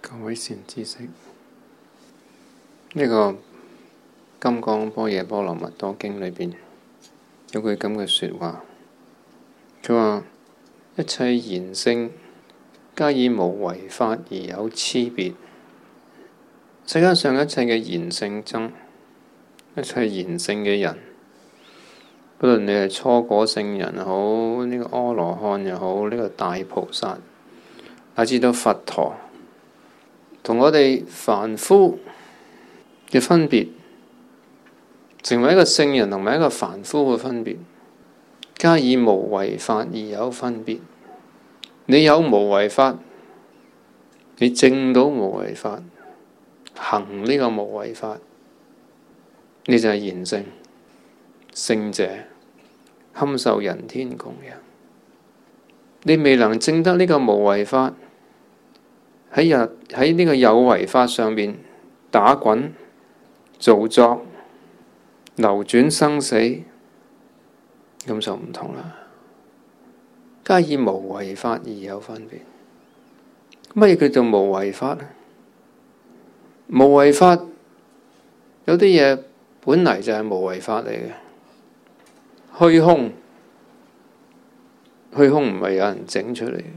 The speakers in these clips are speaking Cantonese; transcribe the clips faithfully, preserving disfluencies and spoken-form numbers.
各位善知識，呢、這個《金剛般若波羅蜜多經》裏邊有句咁嘅說話，佢話一切賢聖皆以無為法而有差別。世界上一切嘅賢聖僧，一切賢聖嘅人，不論你係初果聖人好，呢、這個阿羅漢又好，呢、這個大菩薩，乃至到佛陀，同我哋凡夫嘅分別，成為一個聖人同埋一個凡夫嘅分別，皆以無為法而有分別。你有無為法，你證到無為法，行呢個無為法，你就係賢聖聖者，堪受人天供養。你未能證得呢個無為法，喺日喺呢個有為法上面打滾造作流轉生死，咁就唔同啦。皆以無為法而有分別。乜嘢叫做無為法呢？無為法有啲嘢本嚟就係無為法嚟嘅，虛空，虛空唔係有人整出嚟嘅。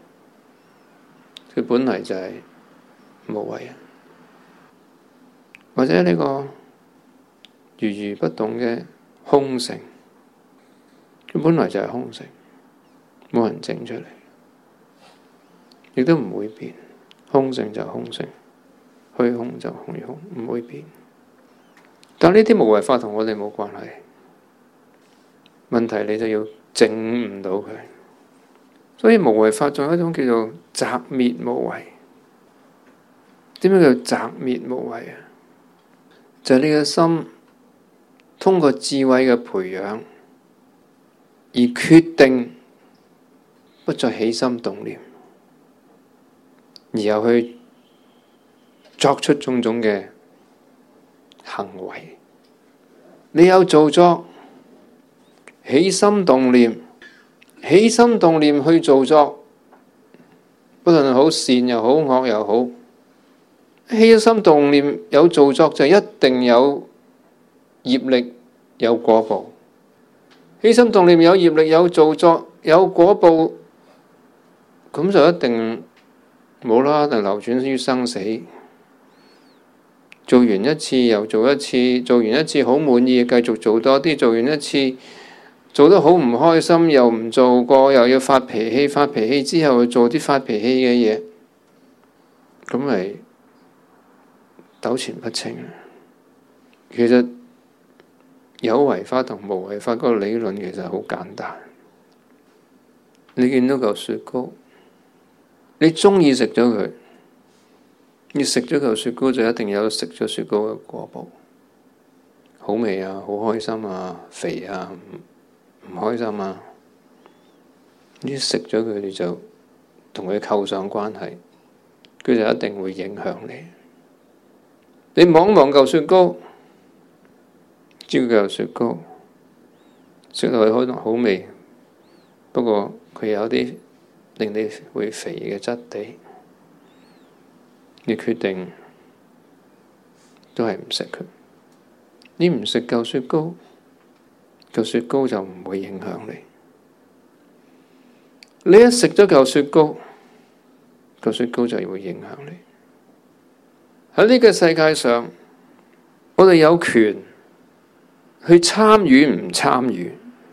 佢本嚟就係無為，或者呢個如如不動嘅空性，佢本嚟就係空性，冇人整出嚟，亦都唔會變。空性就空性，虛空就虛空，唔會變。但呢啲無為法同我哋冇關係，問題你就要證唔到佢。所以無為法仲有一種叫做擇滅無為。點樣叫擇滅無為啊？就係、是、你嘅心通過智慧嘅培養而決定不再起心動念，而又去作出種種嘅行為。你有造作，起心動念。起心動念去造作，不論好善又好，惡又好，起心動念有造作就一定有業力有果報。起心動念有業力有造作有果報，咁就一定冇啦，定流轉於生死。做完一次又做一次，做完一次好滿意，繼續做多啲，做完一次做得好唔開心，又唔做過，又要發脾氣，發脾氣之後做啲發脾氣嘅嘢，咁咪糾纏不清。其實有為法同無為法嗰個理論其實好簡單。你見到嚿雪糕，你中意食咗佢，你食咗嚿雪糕就一定有食咗雪糕嘅果報，好味啊，好開心啊，肥啊，唔開心啊！你食咗佢，你就同佢扣上關係，佢就一定會影響你。你望望嚿雪糕，知佢嚿雪糕食落去可能好味，不過佢有啲令你會肥嘅質地，你決定都係唔食佢。你唔食嚿雪糕，嚿雪糕就唔會影響你。你一食咗嚿雪糕，嚿雪糕就會影響你。喺呢個世界上，我哋有權去參與唔參與。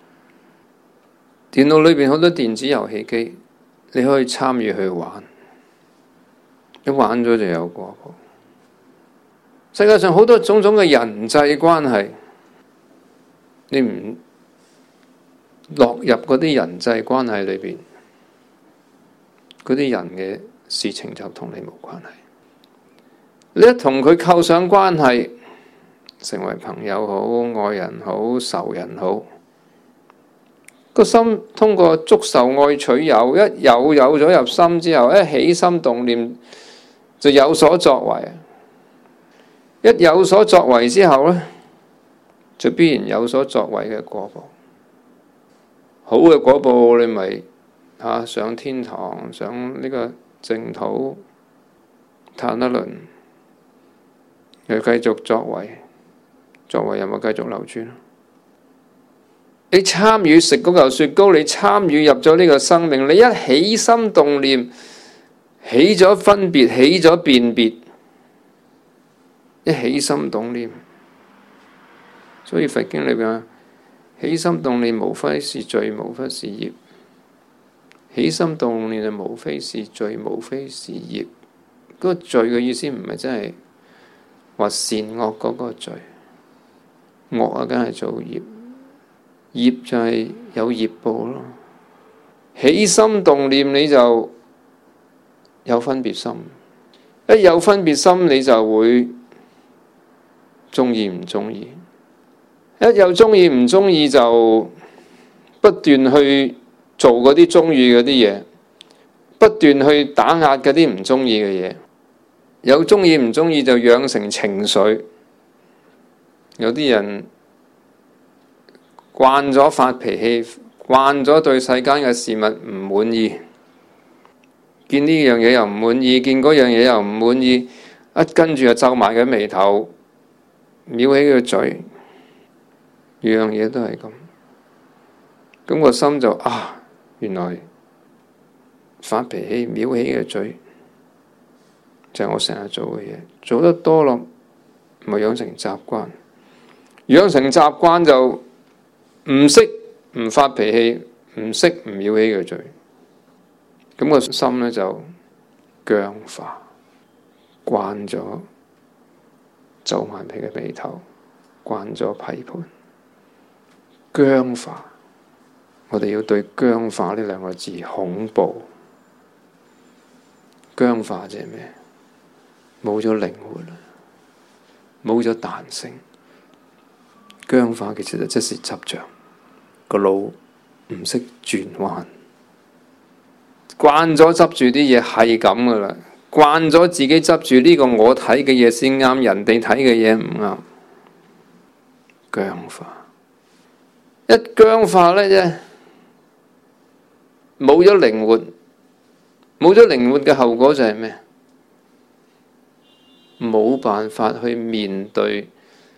電腦裏邊好多電子遊戲機，你可以參與去玩，一玩咗就有果報。世界上好多種種嘅人際關係，你唔落入嗰啲人際關係裏邊，嗰啲人嘅事情就同你冇關係。你一同佢扣上關係，成為朋友好、愛人好、仇人好，個心通過觸受愛取有，一有有咗入心之後，一起心動念就有所作為。一有所作為之後呢，就必然有所作為嘅果報。好嘅果報，你咪嚇上天堂，上呢個淨土； 彈一輪，又繼續作為，作為有冇繼續流轉？你參與食嗰嚿雪糕，你參與入咗呢個生命，你一起心動念，起咗分別，起咗辨別，一起心動念。所以佛經裏邊話，起心動念無非是罪，無非是業。起心動念就無非是罪，無非是業。嗰個罪嘅意思唔係真係話善惡嗰個罪，惡啊梗係做業，業就係有業報咯。起心動念你就有分別心，一有分別心你就會中意唔中意，一有中意唔中意就不斷去做嗰啲中意嗰啲嘢，不斷去打壓嗰啲唔中意嘅嘢。有中意唔中意就養成情緒。有啲人慣咗發脾氣，慣咗對世間嘅事物唔滿意，見呢樣嘢又唔滿意，見嗰樣嘢又唔滿意，一跟住就皺埋個眉頭，藐起個嘴，樣嘢都係咁。咁個心就啊，原來發脾氣、藐起個嘴就係我成日做嘅嘢，做得多咯，咪養成習慣。養成習慣就唔識唔發脾氣，唔識唔藐起個嘴，咁個心呢就僵化，慣咗皺埋皮嘅眉頭，慣咗批判，僵化。我哋要對僵化呢兩個字恐怖。僵化即係咩？冇咗靈活啦，冇咗彈性。僵化其實就即是執着，個腦唔識轉彎，慣咗執住啲嘢係咁噶啦，慣咗自己執住呢個我睇嘅嘢先啱，人哋睇嘅嘢唔啱。僵化，一僵化呢，啫，冇咗靈活，冇咗靈活嘅後果就係咩？冇辦法去面對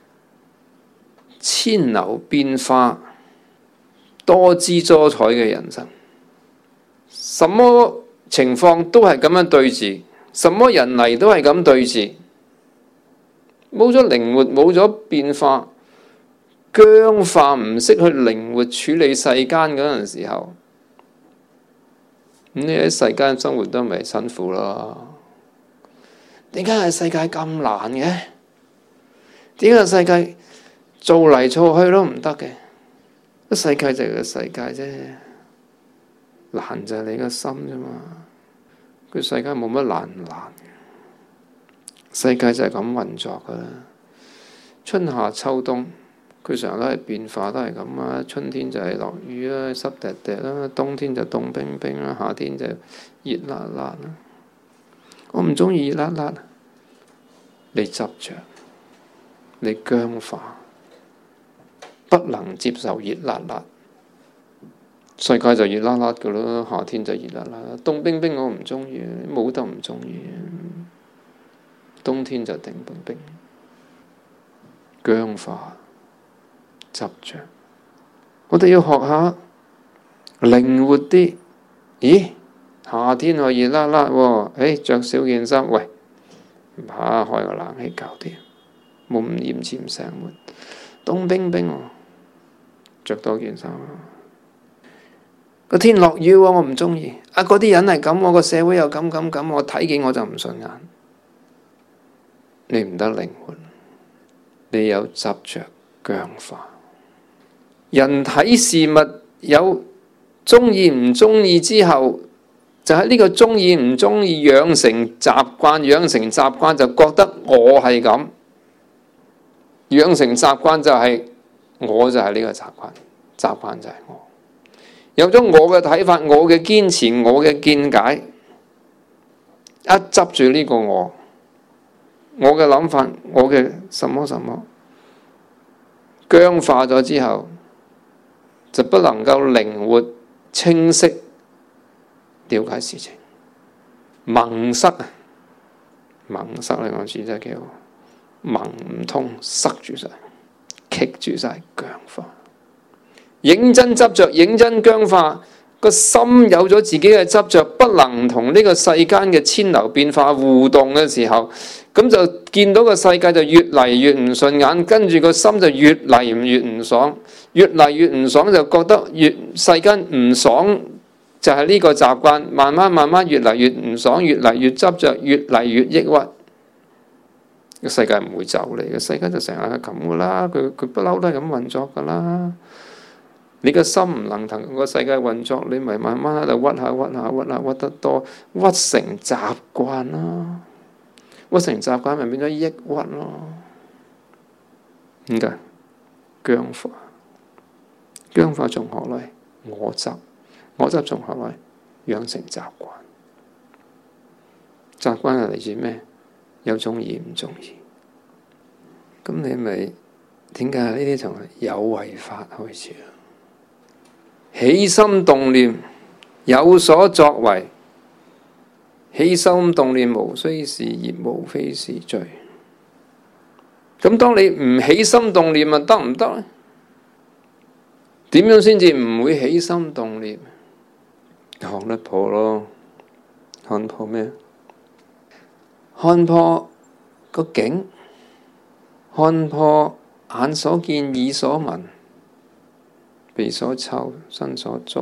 千流變化、多姿多彩嘅人生。什麼情況都係咁樣對峙，什麼人嚟都係咁對峙，冇咗靈活，冇咗變化，僵化，唔識去靈活處理世間嗰陣時候，咁你喺世間生活都咪辛苦咯？點解係世界咁難嘅？點解世界做嚟做去都唔得嘅？個世界就係個世界啫，難就係你個心啫嘛。佢世界冇乜難唔難，世界就係咁運作噶啦。春夏秋冬，佢成日都係變化，都係咁啊。春天就係落雨啦，濕滴滴啦；冬天就凍冰冰啦，夏天就熱辣辣啦。我唔中意熱辣辣，你執着，你僵化，不能接受熱辣辣，世界就熱辣辣噶咯。夏天就熱辣辣，凍冰冰我唔中意，冇得唔中意。冬天就凍冰冰，僵化，執着。我哋要學下靈活啲。咦？夏天我熱辣辣喎，誒着少件衫，喂，唔怕開個冷氣搞掂，冇咁炎炎成悶。凍冰冰喎，着多件衫。個天落雨喎，我唔中意。啊，嗰啲人係咁，我個社會又咁咁咁，我睇見我就唔順眼。你唔得靈活，你有執着僵化。人睇事物有中意唔中意之後，就喺呢個中意唔中意養成習慣，養成習慣就覺得我係咁，養成習慣就係、是、我就係呢個習慣，習慣就係我。有咗我嘅睇法，我嘅堅持，我嘅見解，一執住呢個我，我嘅諗法，我嘅什麼什麼僵化咗之後，就不能夠靈活清晰了解事情，蒙塞啊！ 蒙塞呢個字真係幾好，蒙唔通，塞住晒，棘住晒，僵化。認真執着，認真僵化，個心有咗自己嘅執着，不能同呢個世間嘅千流變化互動嘅時候，咁就見到個世界就越嚟越唔順眼，跟住個心就越嚟越唔爽，越嚟越唔爽就覺得越世間唔爽，就係呢個習慣，慢慢慢慢越嚟越唔爽，越嚟越執着，越嚟越抑鬱。個世界唔會走嚟，個世界就成日係咁噶啦，佢佢不嬲都係咁運作噶啦。你個心唔能同個世界運作，你咪慢慢喺度屈下屈下屈下屈得多，屈成習慣啦，屈成習慣咪變咗抑鬱咯。點解？僵化，僵化從何來？我執，我執從何來？養成習慣，習慣係嚟自咩？有中意唔中意，咁你咪點解呢啲從有為法開始啊？起心動念，有所作為，起心動念無非是業，無非是罪。咁當你唔起心動念啊，得唔得咧？點樣先至唔會起心動念？看得破咯，看破咩？看破個境，看破眼所見，耳所聞，鼻所嗅，身所觸，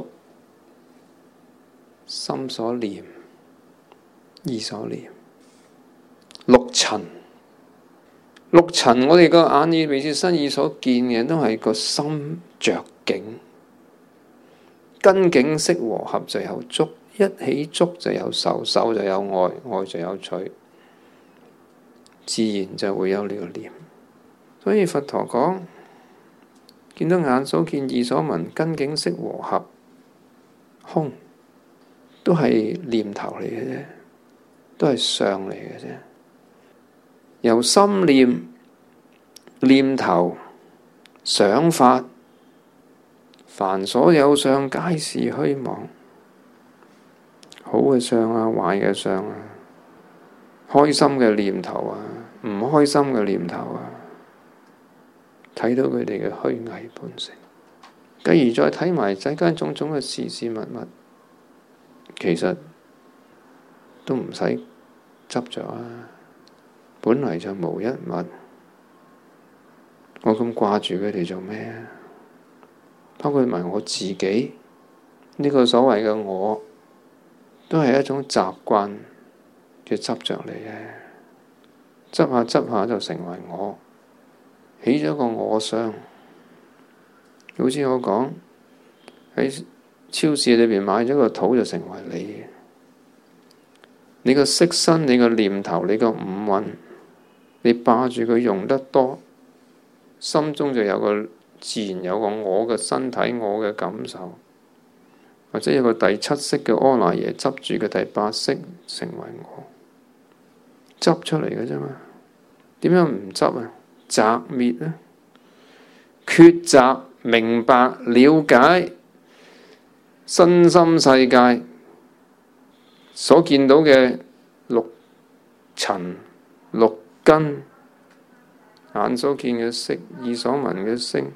心所念，意所念。六塵，六塵，我哋個眼耳鼻舌身意所見嘅，都係個心着境，跟境識和合就有觸，一起觸就有受，受就有愛，愛就有取，自然就會有呢個念。所以佛陀講，見到眼所見，耳所聞，跟境識和合，空都係念頭嚟嘅啫，都係相嚟嘅啫。由心念、念頭、想法，凡所有相，皆是虛妄。好嘅相啊，壞嘅相啊，開心嘅念頭啊，唔開心嘅念頭啊，睇到佢哋嘅虛偽本性，繼而再睇埋世間種種嘅事事物物，其實都唔使執着啊！本嚟就無一物，我咁掛住佢哋做咩啊？包括埋我自己，呢個所謂嘅我，都係一種習慣嘅執着嚟嘅，執下執下就成為我。起咗個我相，好似我講喺超市裏邊買咗個土就成為你。你個色身，你個念頭，你個五蘊，你霸住佢用得多，心中就有個自然有個我嘅身體，我嘅感受，或者有個第七識嘅阿賴耶執住嘅第八識成為我，執出嚟嘅啫嘛。點樣唔執啊？擇滅呢？抉擇明白了解身心世界所見到嘅六塵六根，眼所見嘅色，耳所聞嘅聲，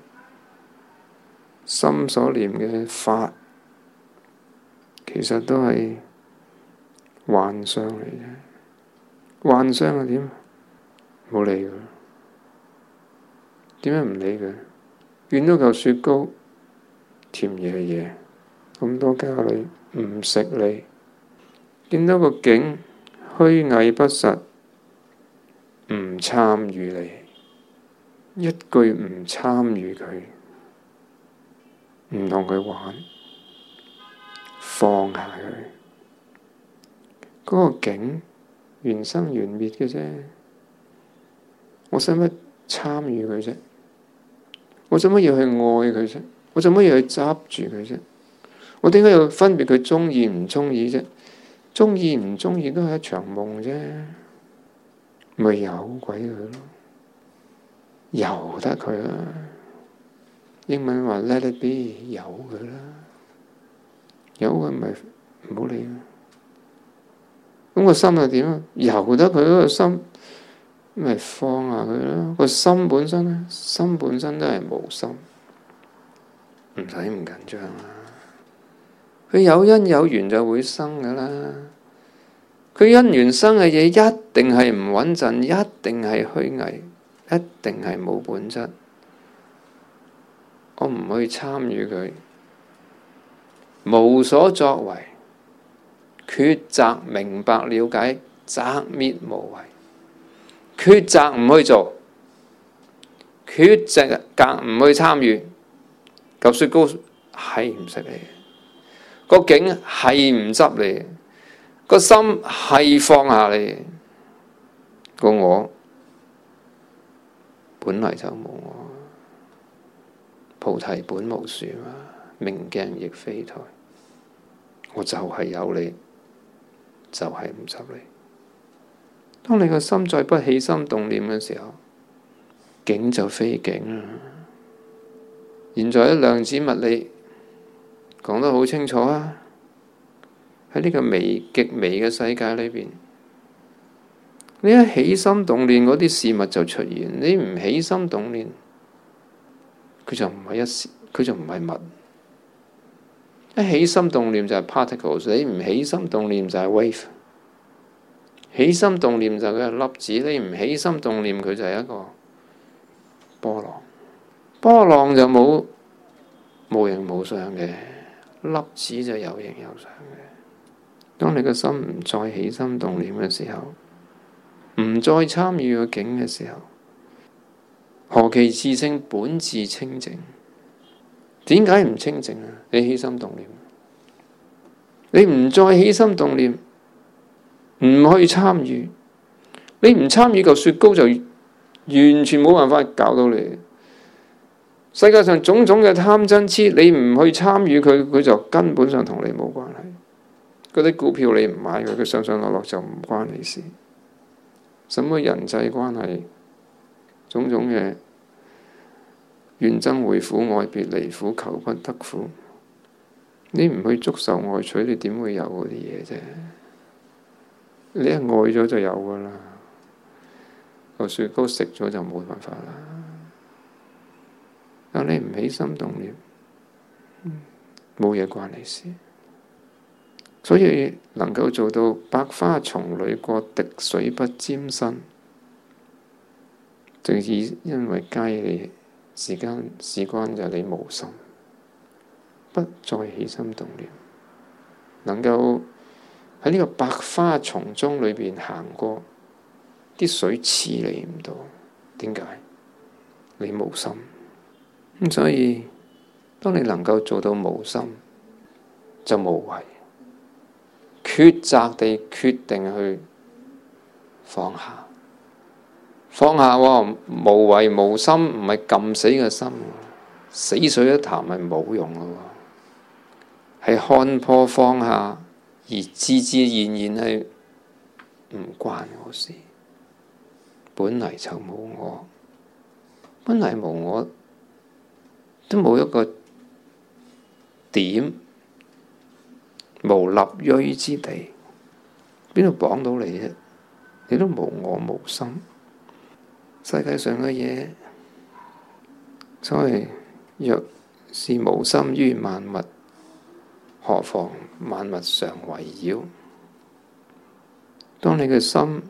心所念嘅法，其實都係幻相嚟嘅。幻相係點？冇理佢。點解唔理佢？見到嚿雪糕，甜嘢嘢，咁多咖喱，唔食你。見到個景，虛偽不實，唔參與你。一句唔參與佢，唔同佢玩，放下佢。嗰個景，緣生緣滅嘅啫。我使乜參與佢啫？我做乜要去愛佢啫？我做乜要去執住佢啫？我點解要分別佢鍾意唔鍾意啫？鍾意唔鍾意都係一場夢啫，咪由鬼佢咯，由得佢啦。英文話 let it be， 由佢啦，由佢咪唔好理啦。 咁個心係點啊？由得佢嗰個心，咪放下佢咯。個心本身咧，心本身都係無心，唔使唔緊張啦。佢有因有緣就會生噶啦。佢因緣生嘅嘢一定係唔穩陣，一定係虛偽，一定係冇本質。我唔去參與佢，無所作為，抉擇明白了解，擇滅無為。抉擇唔去做，抉擇唔去參與，嚿雪糕係唔食你，個境係唔執你，個心係放下你，個我本嚟就冇我。菩提本無樹嘛，明鏡亦非台。我就係有你，就係唔執你。當你個心再不起心動念嘅時候，境就非境啦。現在啲量子物理講得好清楚啊！喺呢個微極微嘅世界裏邊，你一起心動念嗰啲事物就出現，你唔起心動念，佢就唔係一時，佢就唔係物。一起心動念就係 particles， 你唔起心動念就係 wave。起心動念就係粒子，你唔起心動念佢就係一個波浪。波浪就冇無形無相嘅，粒子就有形有相嘅。當你個心唔再起心動念嘅時候，唔再參與個境嘅時候，何其自性本自清淨？點解唔清淨啊？你起心動念，你唔再起心動念，唔去參與，你唔參與嚿雪糕就完全冇辦法搞到你。世界上種種嘅貪嗔痴，你唔去參與佢，佢就根本上同你冇關係。嗰啲股票你唔買佢，佢上上落落就唔關你事。什麼人際關係，種種嘅怨憎會苦、愛別離苦、求不得苦，你唔去觸受愛取，你點會有嗰啲嘢啫？你一愛咗就有噶啦，個雪糕食咗就冇辦法啦。但你唔起心動念，冇嘢關你事。所以能夠做到百花叢裏過，滴水不沾身，就以因為皆你時間事關就你無心，不再起心動念，能夠喺呢個百花叢中裏邊行過，啲水刺你唔到，點解？你無心。咁所以當你能夠做到無心，就無為。抉擇地決定去放下，放下喎、哦，無為無心，唔係撳死個心，死水一潭係冇用嘅喎，係看破放下，而自自然然係唔關我事，本嚟就冇我，本嚟無我，都冇一個點。無立錐之地，邊度綁到你啫？你都無我無心，世界上嘅嘢，所謂若是無心於萬物，何妨萬物常圍繞？當你嘅心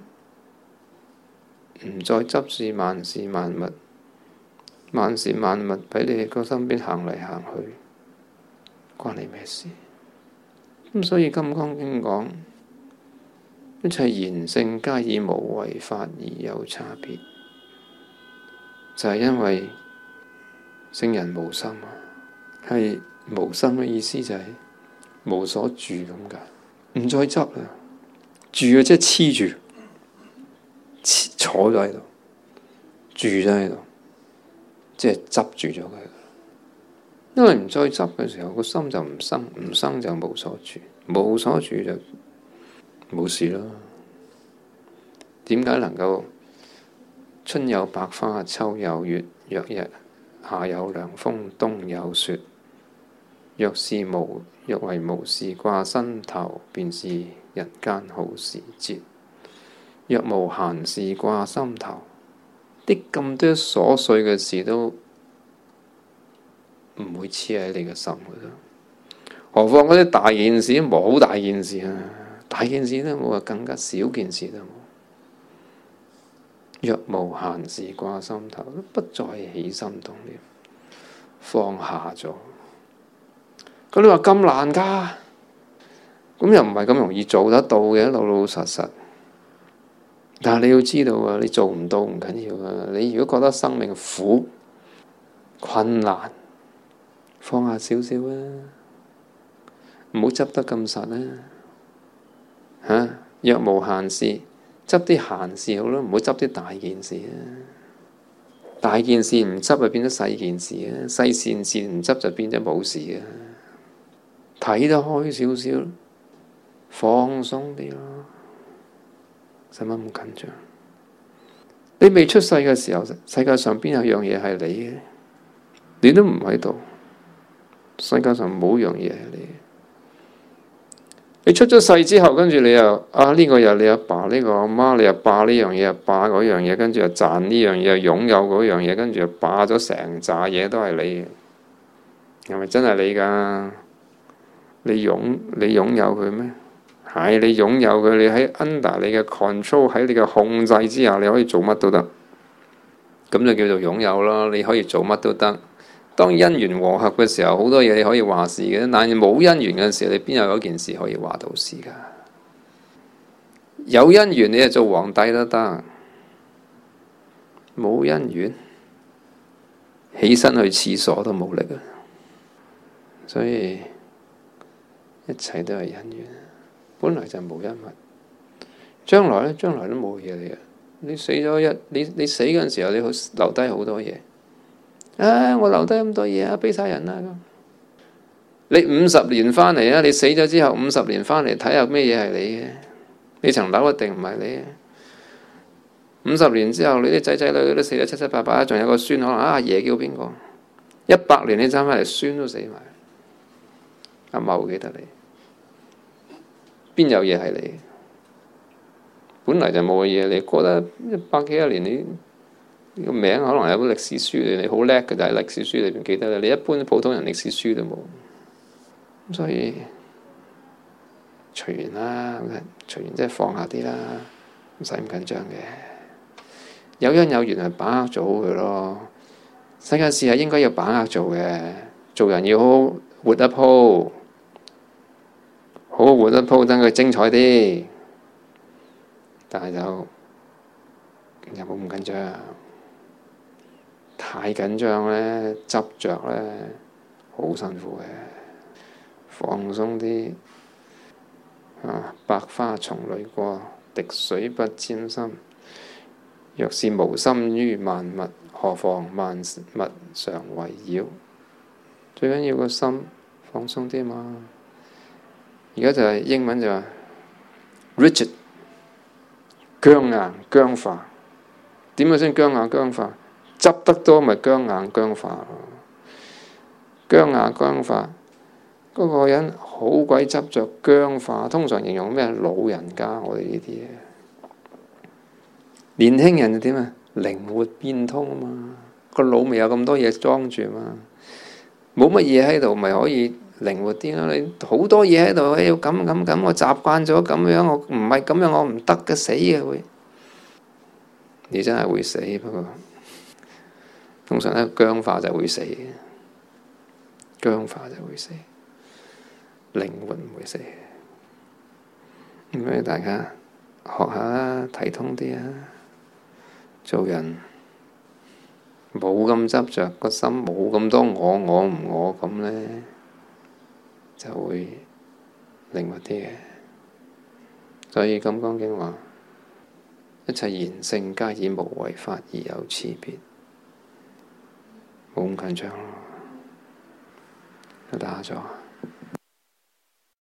唔再執住萬事萬物，萬事萬物喺你個身邊行嚟行去，關你咩事？咁所以《金剛經》講，一切賢聖皆以無為法而有差別，就係、是、因為聖人無心啊，係無心嘅意思就係無所住咁解，唔再執啦，住啊即係黐住，坐咗喺度，住咗喺度，即係執住咗佢。因為唔再執嘅時候，個心就唔生，唔生就無所住，無所住就冇事咯。點解能夠春有百花，秋有月，若日下有涼風，冬有雪， 若是無若為無事掛心頭，便是人間好時節。若無閒事掛心頭，啲咁多瑣碎嘅事都唔會黐喺你嘅心嗰度。何況嗰啲大件事都冇，好大件事啊！大件事都冇，更加少件事都冇。若無閒事掛心頭，不再起心動念，放下咗。咁你話咁難㗎？咁又唔係咁容易做得到嘅，老老實實。但係你要知道啊，你做唔到唔緊要啊。你如果覺得生命苦、困難，放下少少啊，唔好執得咁實啊。嚇，若無閒事，執啲閒事好啦，唔好執啲大件事啊。大件事唔執就變咗細件事啊，細件事唔執就變咗冇事啊。睇得開少少，放鬆啲咯。使乜咁緊張？你未出世嘅時候，世界上邊有樣嘢係你嘅？你都唔喺度，世界上冇樣嘢係你嘅。你出咗世之後，跟住你又啊呢個又你阿爸，呢個阿媽，你又霸呢樣嘢，又霸嗰樣嘢，跟住又賺呢樣嘢，又擁有嗰樣嘢，跟住又霸咗成扎嘢都係你嘅，係咪真係你㗎？你擁你擁有佢咩？係你擁有佢，你喺 under 你嘅 control， 喺你嘅控制之下，你可以做乜都得，咁就叫做擁有咯。你可以做乜都得。當因緣和合嘅時候，好多嘢你可以話事嘅，但係冇因緣嘅時候，你邊有嗰件事可以話到事噶？有因緣你就做皇帝都得，冇因緣，起身去廁所都冇力啊！所以一切都係因緣。本來就無一物，將來咧，將來都冇嘢嚟嘅。你死咗一，你你死嗰陣時候，你好留低好多嘢。啊，我留低咁多嘢啊，俾晒人啦咁。你五十年翻嚟啊，你死咗之後五十年翻嚟睇下咩嘢係你嘅？你層樓一定唔係你嘅。五十年之後，你啲仔仔女女都死得七七八八，仲有個孫可能啊，阿爺叫邊個？一百年你爭翻嚟，孫都死埋。阿茂記得你。邊有嘢係你？本嚟就冇嘅嘢，你過得一百幾廿年，你個名可能有本歷史書嚟，你好叻嘅，但係歷史書裏邊記得你一般普通人歷史書都冇。咁所以隨緣啦，隨緣即係放下啲啦，唔使咁緊張嘅。有因有緣係把握做好佢咯。世界事係應該要把握做嘅，做人要好好活一鋪。好好活得鋪，等佢精彩啲，但係就又冇咁緊張。太緊張咧，執着咧，好辛苦嘅。放鬆啲，啊！百花叢裏過，滴水不沾心。若是無心於萬物，何妨萬物常圍繞。最緊要個心放鬆啲嘛。而家就係英文就話 rigid 僵硬僵化，點樣先僵硬僵化？執得多咪僵硬僵化咯。僵硬僵化嗰個人好鬼執着僵化，通常形容咩？老人家，我哋呢啲嘢。年輕人就點啊？靈活變通啊嘛，個腦未有咁多嘢裝住嘛，冇乜嘢喺度咪可以靈活啲咯。你好多嘢喺度，要咁咁咁，我習慣咗咁樣，我唔係咁樣，我唔得嘅，死嘅會。你真係會死，不過通常咧僵化就會死，僵化就會死，靈活唔會死。咁所以大家學下啦，睇通啲啊，做人冇咁執着，個心冇咁多我我唔我咁咧，就會靈活啲嘅。所以《金剛經》話：一切賢聖皆以無為法而有差別，冇咁緊張咯。都打咗。